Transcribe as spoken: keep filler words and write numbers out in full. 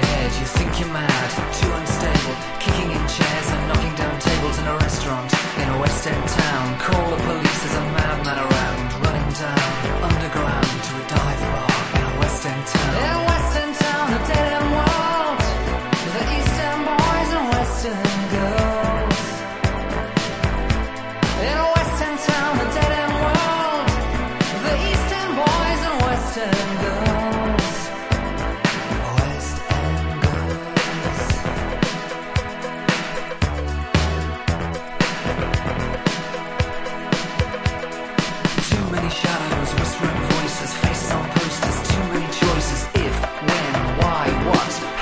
head, you think you're mad, too unstable, kicking in chairs and knocking down tables in a restaurant in a West End town. Call the police, there's a man